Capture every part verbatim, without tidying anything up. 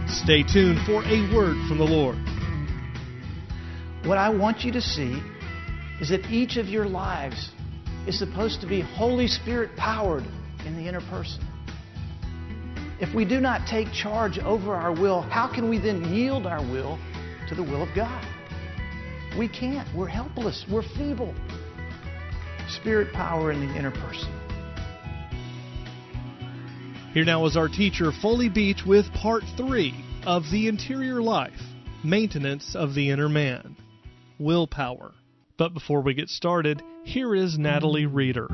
Stay tuned for a word from the Lord. What I want you to see is that each of your lives is supposed to be Holy Spirit powered in the inner person. If we do not take charge over our will, how can we then yield our will to the will of God? We can't. We're helpless. We're feeble. Spirit power in the inner person. Here now is our teacher, Foley Beach, with part three of The Interior Life, Maintenance of the Inner Man, Willpower. But before we get started, here is Natalie Reeder.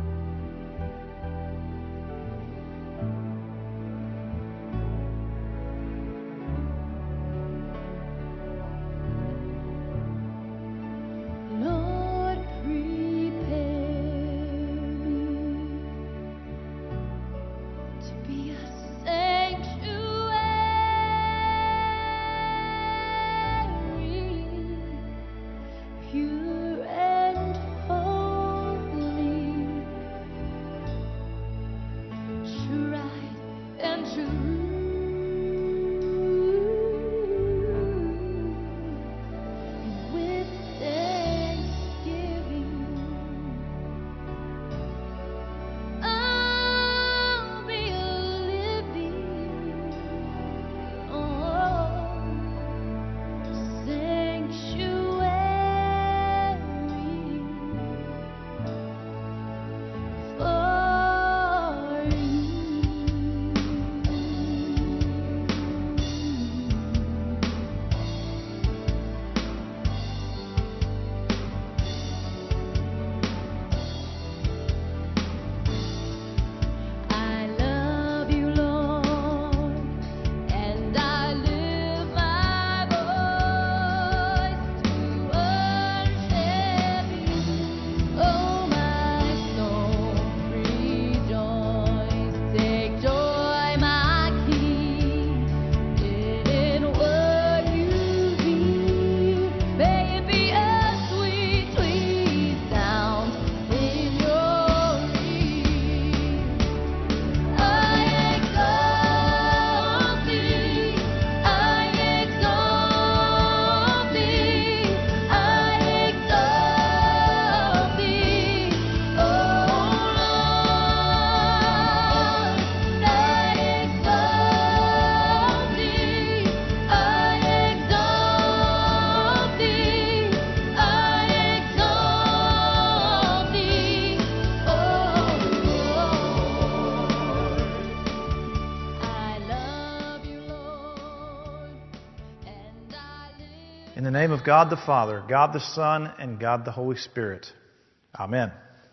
In the name of God the Father, God the Son, and God the Holy Spirit. Amen.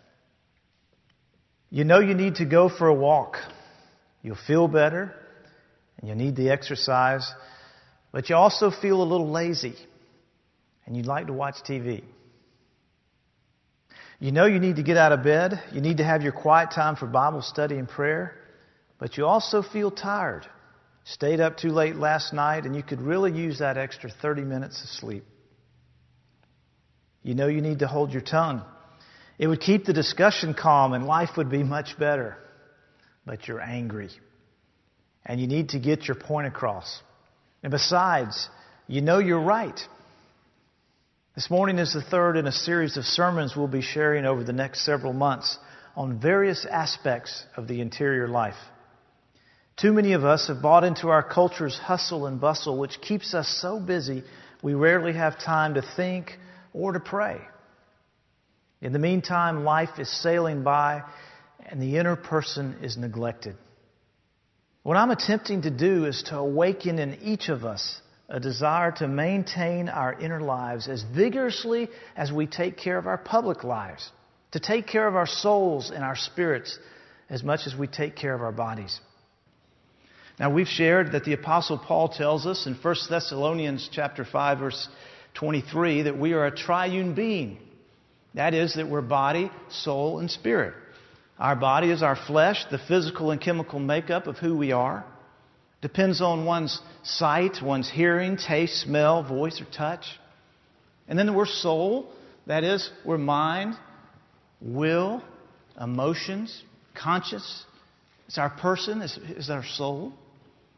You know you need to go for a walk. You'll feel better, and you need the exercise, but you also feel a little lazy, and you'd like to watch T V. You know you need to get out of bed. You need to have your quiet time for Bible study and prayer, but you also feel tired. Stayed up too late last night, and you could really use that extra thirty minutes of sleep. You know you need to hold your tongue. It would keep the discussion calm, and life would be much better. But you're angry, and you need to get your point across. And besides, you know you're right. This morning is the third in a series of sermons we'll be sharing over the next several months on various aspects of the interior life. Too many of us have bought into our culture's hustle and bustle, which keeps us so busy we rarely have time to think or to pray. In the meantime, life is sailing by and the inner person is neglected. What I'm attempting to do is to awaken in each of us a desire to maintain our inner lives as vigorously as we take care of our public lives, to take care of our souls and our spirits as much as we take care of our bodies. Now, we've shared that the Apostle Paul tells us in First Thessalonians chapter five, verse twenty-three, that we are a triune being. That is, that we're body, soul, and spirit. Our body is our flesh, the physical and chemical makeup of who we are. Depends on one's sight, one's hearing, taste, smell, voice, or touch. And then we're soul. That is, we're mind, will, emotions, conscience. It's our person, it's, it's our soul.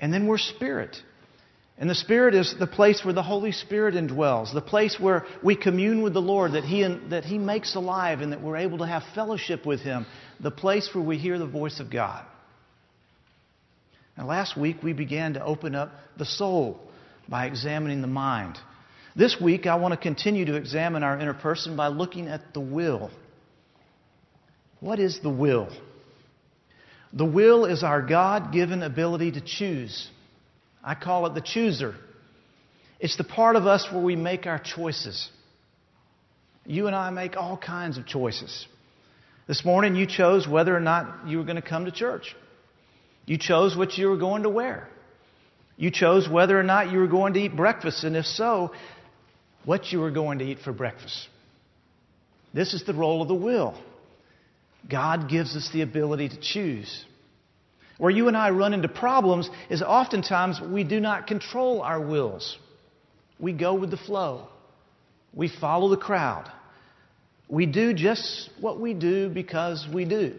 And then we're spirit. And the Spirit is the place where the Holy Spirit indwells, the place where we commune with the Lord, that He, that He makes alive and that we're able to have fellowship with Him, the place where we hear the voice of God. Now, last week we began to open up the soul by examining the mind. This week I want to continue to examine our inner person by looking at the will. What is the will? The will is our God-given ability to choose. I call it the chooser. It's the part of us where we make our choices. You and I make all kinds of choices. This morning you chose whether or not you were going to come to church. You chose what you were going to wear. You chose whether or not you were going to eat breakfast, and if so, what you were going to eat for breakfast. This is the role of the will. God gives us the ability to choose. Where you and I run into problems is oftentimes we do not control our wills. We go with the flow. We follow the crowd. We do just what we do because we do.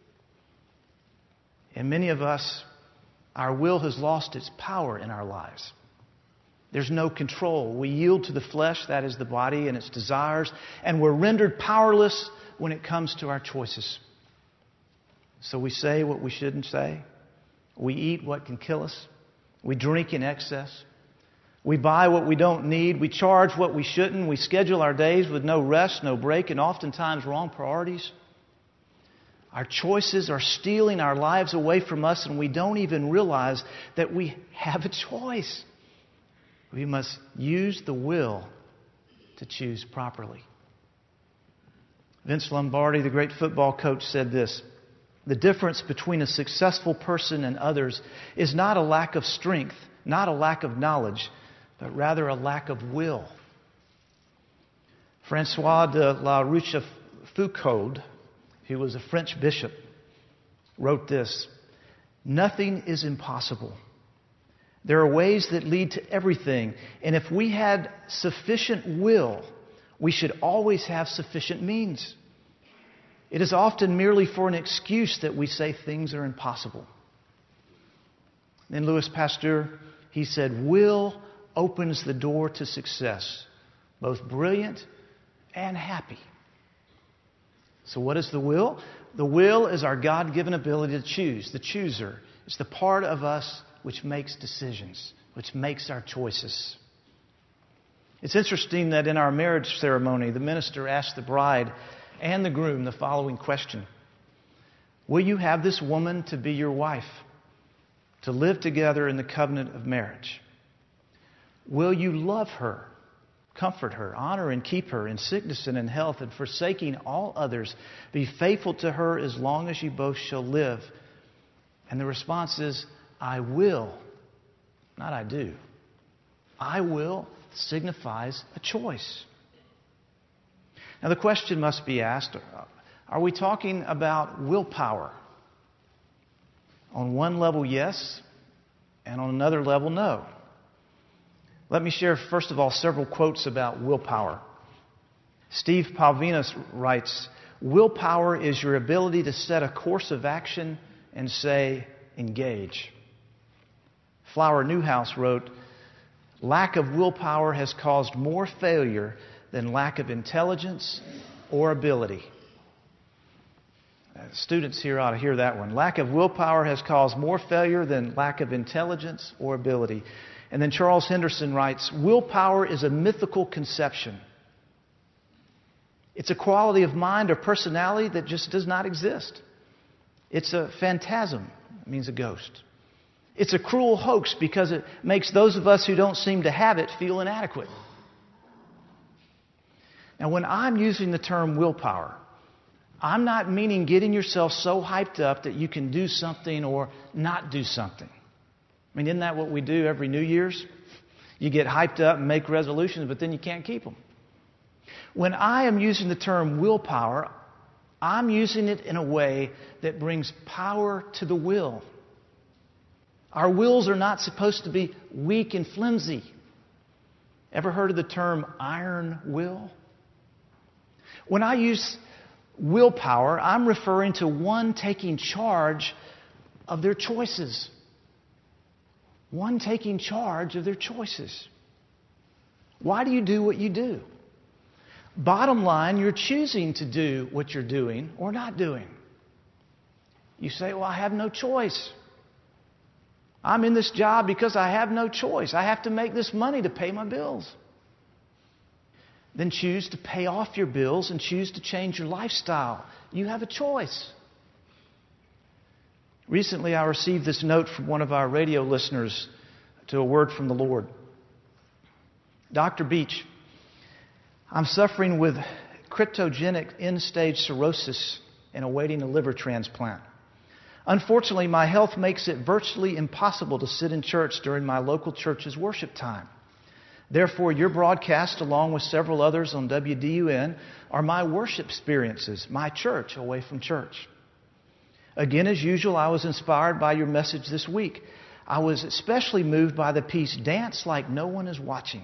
And many of us, our will has lost its power in our lives. There's no control. We yield to the flesh, that is the body, and its desires, and we're rendered powerless when it comes to our choices. So we say what we shouldn't say. We eat what can kill us. We drink in excess. We buy what we don't need. We charge what we shouldn't. We schedule our days with no rest, no break, and oftentimes wrong priorities. Our choices are stealing our lives away from us, and we don't even realize that we have a choice. We must use the will to choose properly. Vince Lombardi, the great football coach, said this: the difference between a successful person and others is not a lack of strength, not a lack of knowledge, but rather a lack of will. Francois de la Rochefoucauld, who was a French bishop, wrote this: nothing is impossible. There are ways that lead to everything, and if we had sufficient will, we should always have sufficient means. It is often merely for an excuse that we say things are impossible. Then Louis Pasteur, he said, will opens the door to success, both brilliant and happy. So what is the will? The will is our God-given ability to choose, the chooser. It's the part of us which makes decisions, which makes our choices. It's interesting that in our marriage ceremony, the minister asked the bride and the groom the following question: will you have this woman to be your wife, to live together in the covenant of marriage? Will you love her, comfort her, honor and keep her in sickness and in health, and forsaking all others, be faithful to her as long as you both shall live? And the response is, I will, not I do. I will signifies a choice. Now the question must be asked, are we talking about willpower? On one level, yes, and on another level, no. Let me share, first of all, several quotes about willpower. Steve Palvinas writes, willpower is your ability to set a course of action and say, engage. Flower Newhouse wrote, lack of willpower has caused more failure than lack of intelligence or ability. Uh, students here ought to hear that one. Lack of willpower has caused more failure than lack of intelligence or ability. And then Charles Henderson writes, willpower is a mythical conception. It's a quality of mind or personality that just does not exist. It's a phantasm. It means a ghost. It's a cruel hoax because it makes those of us who don't seem to have it feel inadequate. Now, when I'm using the term willpower, I'm not meaning getting yourself so hyped up that you can do something or not do something. I mean, isn't that what we do every New Year's? You get hyped up and make resolutions, but then you can't keep them. When I am using the term willpower, I'm using it in a way that brings power to the will. Our wills are not supposed to be weak and flimsy. Ever heard of the term iron will? When I use willpower, I'm referring to one taking charge of their choices. One taking charge of their choices. Why do you do what you do? Bottom line, you're choosing to do what you're doing or not doing. You say, well, I have no choice. I'm in this job because I have no choice. I have to make this money to pay my bills. Then choose to pay off your bills and choose to change your lifestyle. You have a choice. Recently, I received this note from one of our radio listeners to a word from the Lord. Doctor Beach, I'm suffering with cryptogenic end-stage cirrhosis and awaiting a liver transplant. Unfortunately, my health makes it virtually impossible to sit in church during my local church's worship time. Therefore, your broadcast, along with several others on W D U N, are my worship experiences, my church away from church. Again, as usual, I was inspired by your message this week. I was especially moved by the piece, Dance Like No One Is Watching.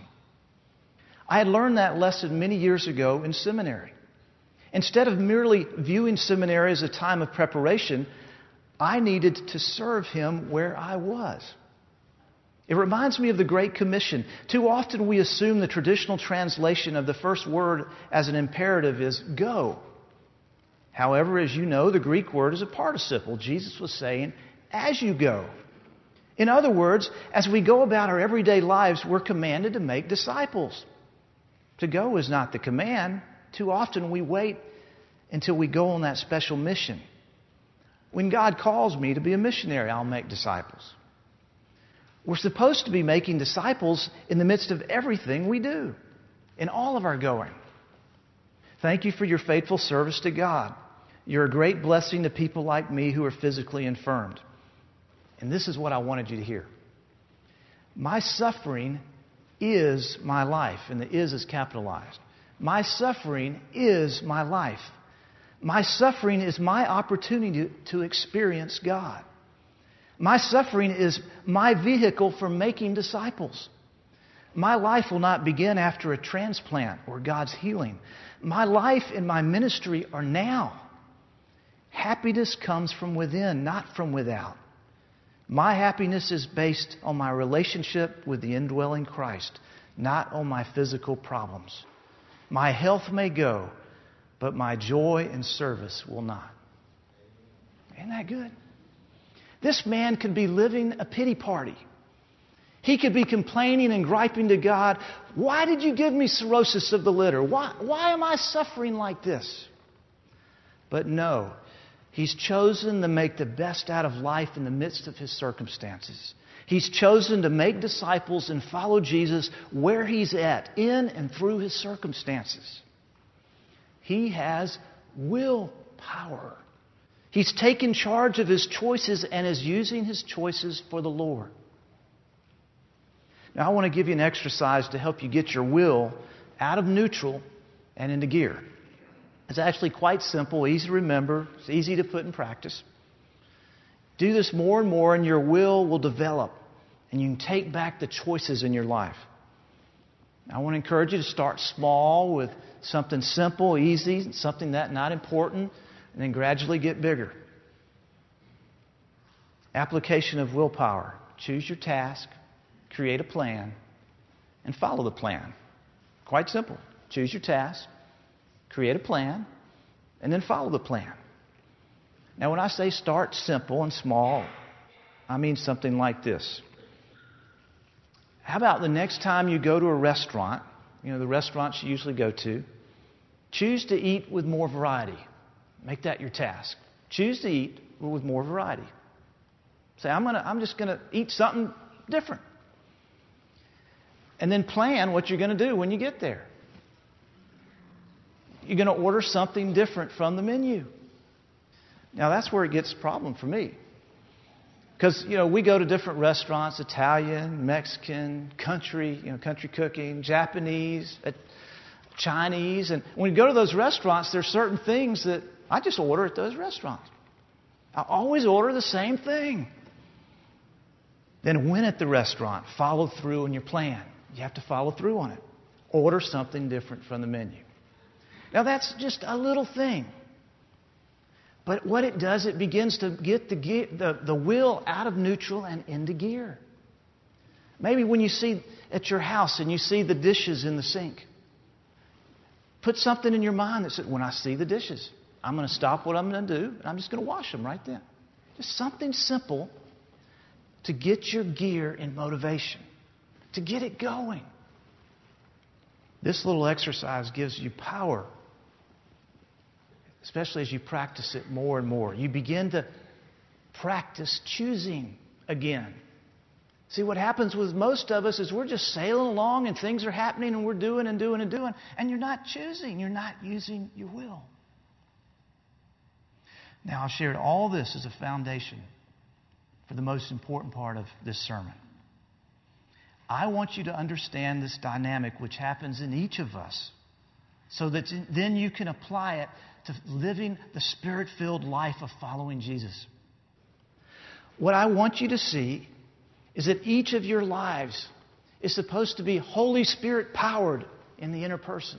I had learned that lesson many years ago in seminary. Instead of merely viewing seminary as a time of preparation, I needed to serve Him where I was. It reminds me of the Great Commission. Too often we assume the traditional translation of the first word as an imperative is go. However, as you know, the Greek word is a participle. Jesus was saying, as you go. In other words, as we go about our everyday lives, we're commanded to make disciples. To go is not the command. Too often we wait until we go on that special mission. When God calls me to be a missionary, I'll make disciples. We're supposed to be making disciples in the midst of everything we do, in all of our going. Thank you for your faithful service to God. You're a great blessing to people like me who are physically infirmed. And this is what I wanted you to hear. My suffering is my life, and the is is capitalized. My suffering is my life. My suffering is my opportunity to, to experience God. My suffering is my vehicle for making disciples. My life will not begin after a transplant or God's healing. My life and my ministry are now. Happiness comes from within, not from without. My happiness is based on my relationship with the indwelling Christ, not on my physical problems. My health may go, but my joy and service will not. Isn't that good? This man could be living a pity party. He could be complaining and griping to God, why did you give me cirrhosis of the liver? Why, why am I suffering like this? But no, he's chosen to make the best out of life in the midst of his circumstances. He's chosen to make disciples and follow Jesus where he's at, in and through his circumstances. He has willpower. He's taken charge of his choices and is using his choices for the Lord. Now, I want to give you an exercise to help you get your will out of neutral and into gear. It's actually quite simple, easy to remember, it's easy to put in practice. Do this more and more and your will will develop and you can take back the choices in your life. I want to encourage you to start small with something simple, easy, something that not important, and then gradually get bigger. Application of willpower. Choose your task, create a plan, and follow the plan. Quite simple. Choose your task, create a plan, and then follow the plan. Now, when I say start simple and small, I mean something like this. How about the next time you go to a restaurant, you know, the restaurants you usually go to, choose to eat with more variety. Make that your task. Choose to eat with more variety. Say, I'm gonna, I'm just going to eat something different. And then plan what you're going to do when you get there. You're going to order something different from the menu. Now, that's where it gets a problem for me. Because, you know, we go to different restaurants, Italian, Mexican, country, you know, country cooking, Japanese, Chinese. And when you go to those restaurants, there's certain things that I just order at those restaurants. I always order the same thing. Then when at the restaurant, follow through on your plan. You have to follow through on it. Order something different from the menu. Now, that's just a little thing. But what it does, it begins to get the, gear, the, the will out of neutral and into gear. Maybe when you see at your house and you see the dishes in the sink, put something in your mind that says, when I see the dishes, I'm going to stop what I'm going to do and I'm just going to wash them right then. Just something simple to get your gear in motivation, to get it going. This little exercise gives you power, especially as you practice it more and more. You begin to practice choosing again. See, what happens with most of us is we're just sailing along and things are happening and we're doing and doing and doing, and you're not choosing. You're not using your will. Now, I've shared all this as a foundation for the most important part of this sermon. I want you to understand this dynamic which happens in each of us so that then you can apply it to living the Spirit-filled life of following Jesus. What I want you to see is that each of your lives is supposed to be Holy Spirit powered in the inner person.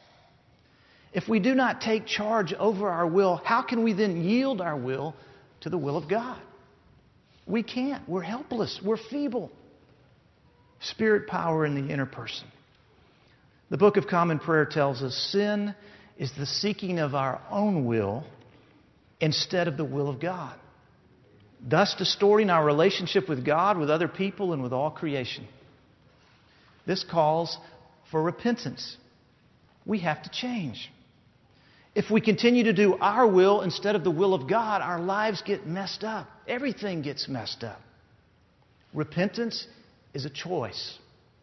If we do not take charge over our will, how can we then yield our will to the will of God? We can't. We're helpless. We're feeble. Spirit power in the inner person. The Book of Common Prayer tells us sin is the seeking of our own will instead of the will of God, thus distorting our relationship with God, with other people, and with all creation. This calls for repentance. We have to change. If we continue to do our will instead of the will of God, our lives get messed up. Everything gets messed up. Repentance is a choice.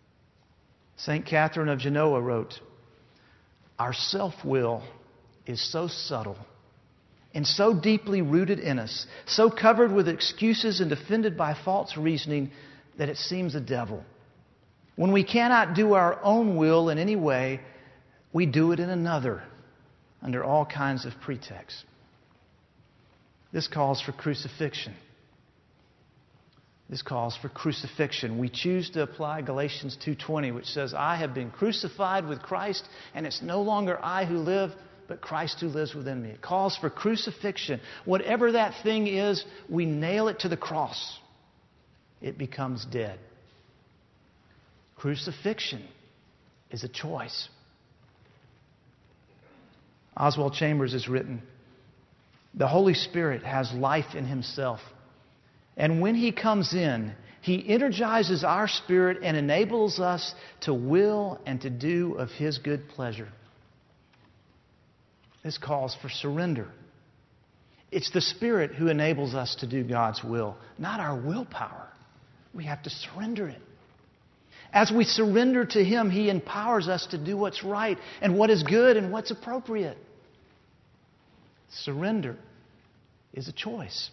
Saint Catherine of Genoa wrote, "Our self-will is so subtle and so deeply rooted in us, so covered with excuses and defended by false reasoning that it seems a devil. When we cannot do our own will in any way, we do it in another, under all kinds of pretexts." This calls for crucifixion. This calls for crucifixion. We choose to apply Galatians two twenty, which says, "I have been crucified with Christ, and it's no longer I who live, but Christ who lives within me." It calls for crucifixion. Whatever that thing is, we nail it to the cross. It becomes dead. Crucifixion is a choice. Oswald Chambers has written, "The Holy Spirit has life in Himself. And when He comes in, He energizes our spirit and enables us to will and to do of His good pleasure." This calls for surrender. It's the Spirit who enables us to do God's will, not our willpower. We have to surrender it. As we surrender to Him, He empowers us to do what's right and what is good and what's appropriate. Surrender is a choice.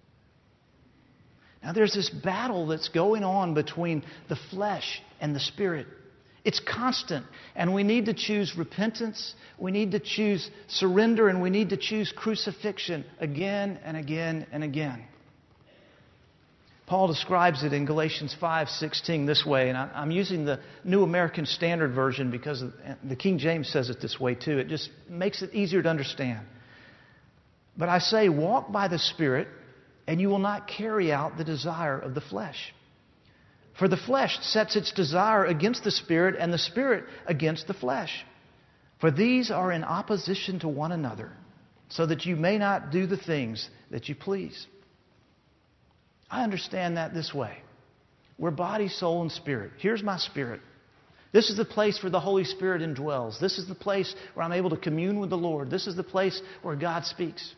Now, there's this battle that's going on between the flesh and the Spirit. It's constant, and we need to choose repentance, we need to choose surrender, and we need to choose crucifixion again and again and again. Paul describes it in Galatians five sixteen this way, and I'm using the New American Standard Version because the King James says it this way too. It just makes it easier to understand. "But I say, walk by the Spirit, and you will not carry out the desire of the flesh. For the flesh sets its desire against the Spirit, and the Spirit against the flesh. For these are in opposition to one another, so that you may not do the things that you please." I understand that this way. We're body, soul, and spirit. Here's my spirit. This is the place where the Holy Spirit indwells. This is the place where I'm able to commune with the Lord. This is the place where God speaks.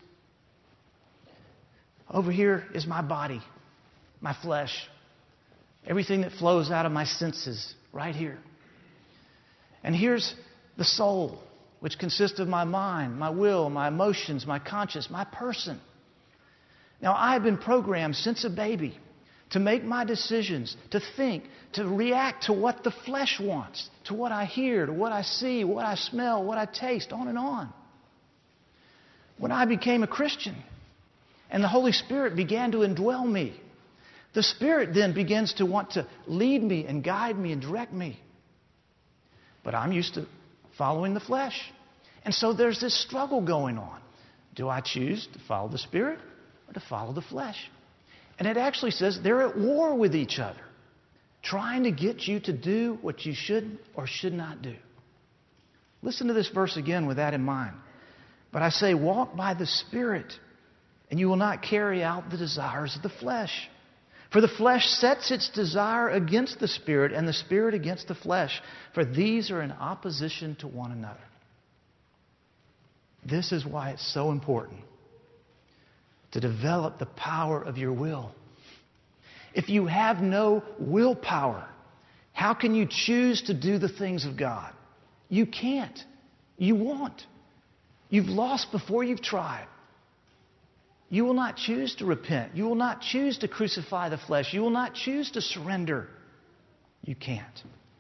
Over here is my body, my flesh, everything that flows out of my senses, right here. And here's the soul, which consists of my mind, my will, my emotions, my conscience, my person. Now, I've been programmed since a baby to make my decisions, to think, to react to what the flesh wants, to what I hear, to what I see, what I smell, what I taste, on and on. When I became a Christian and the Holy Spirit began to indwell me, the Spirit then begins to want to lead me and guide me and direct me. But I'm used to following the flesh. And so there's this struggle going on. Do I choose to follow the Spirit or to follow the flesh? And it actually says they're at war with each other. trying to get you to do what you should or should not do. Listen to this verse again with that in mind. But I say, walk by the Spirit, and you will not carry out the desires of the flesh. For the flesh sets its desire against the Spirit, and the Spirit against the flesh. For these are in opposition to one another. This is why it's so important to develop the power of your will. If you have no willpower, how can you choose to do the things of God? You can't. You won't. You've lost before you've tried. You will not choose to repent. You will not choose to crucify the flesh. You will not choose to surrender. You can't.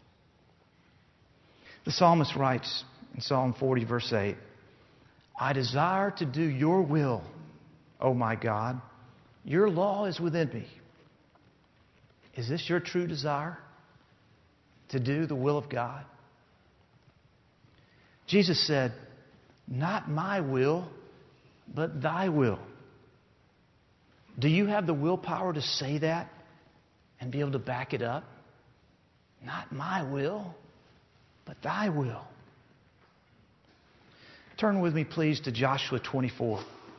The psalmist writes in Psalm forty, verse eight, I desire to do your will, O my God. Your law is within me. Is this your true desire? To do the will of God? Jesus said, not my will, but thy will. Do you have the willpower to say that and be able to back it up? Not my will, but thy will. Turn with me, please, to Joshua twenty-four.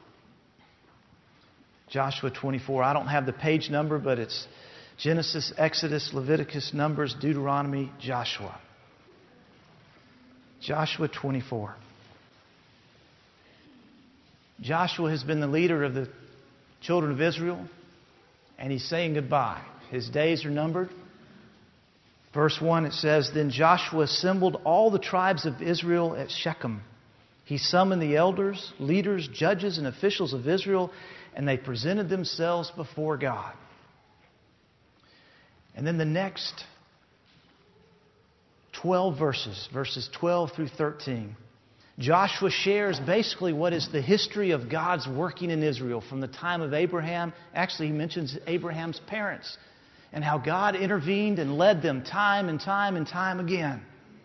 Joshua twenty-four. I don't have the page number, but it's Genesis, Exodus, Leviticus, Numbers, Deuteronomy, Joshua. Joshua twenty-four. Joshua has been the leader of the children of Israel, and he's saying goodbye. His days are numbered. Verse one, it says, Then Joshua assembled all the tribes of Israel at Shechem. He summoned the elders, leaders, judges, and officials of Israel, and they presented themselves before God. And then the next twelve verses, verses twelve through thirteen, Joshua shares basically what is the history of God's working in Israel from the time of Abraham. Actually, he mentions Abraham's parents and how God intervened and led them time and time and time again.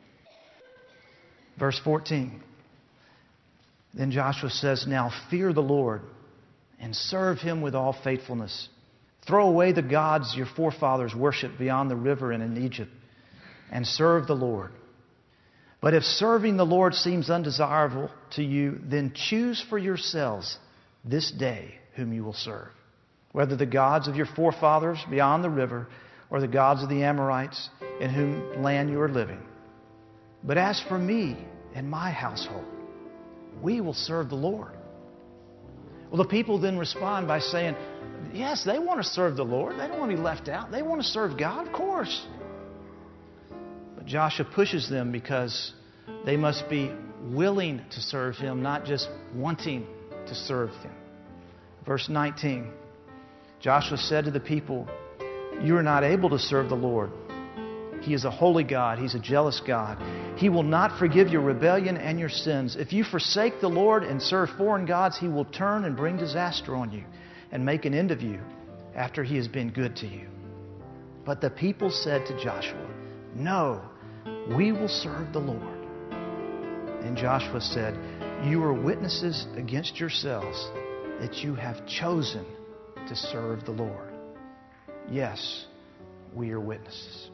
Verse fourteen. Then Joshua says, Now fear the Lord and serve Him with all faithfulness. Throw away the gods your forefathers worshipped beyond the river and in Egypt, and serve the Lord. But if serving the Lord seems undesirable to you, then choose for yourselves this day whom you will serve, whether the gods of your forefathers beyond the river or the gods of the Amorites in whom land you are living. But as for me and my household, we will serve the Lord. Well, the people then respond by saying, yes, they want to serve the Lord. They don't want to be left out. They want to serve God, of course. But Joshua pushes them because they must be willing to serve Him, not just wanting to serve Him. Verse nineteen, Joshua said to the people, You are not able to serve the Lord. He is a holy God. He's a jealous God. He will not forgive your rebellion and your sins. If you forsake the Lord and serve foreign gods, He will turn and bring disaster on you and make an end of you after He has been good to you. But the people said to Joshua, No, we will serve the Lord. And Joshua said, You are witnesses against yourselves that you have chosen to serve the Lord. Yes, we are witnesses.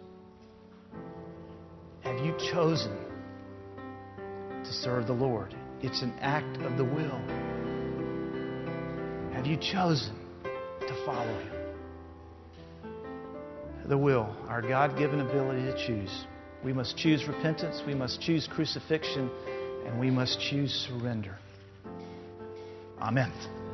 Have you chosen to serve the Lord? It's an act of the will. Have you chosen to follow Him? The will, our God-given ability to choose. We must choose repentance, we must choose crucifixion, and we must choose surrender. Amen.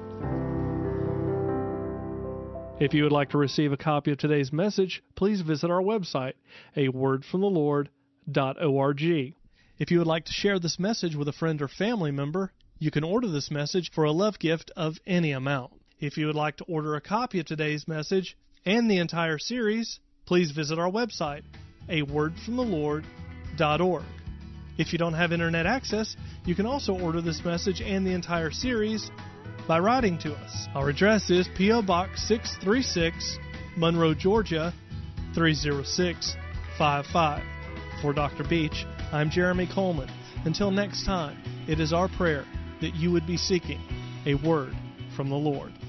If you would like to receive a copy of today's message, please visit our website, a word from the lord dot org. If you would like to share this message with a friend or family member, you can order this message for a love gift of any amount. If you would like to order a copy of today's message and the entire series, please visit our website, a word from the lord dot org. If you don't have internet access, you can also order this message and the entire series by writing to us. Our address is P O Box six three six, Monroe, Georgia three zero six five five. For Doctor Beach, I'm Jeremy Coleman. Until next time, it is our prayer that you would be seeking a word from the Lord.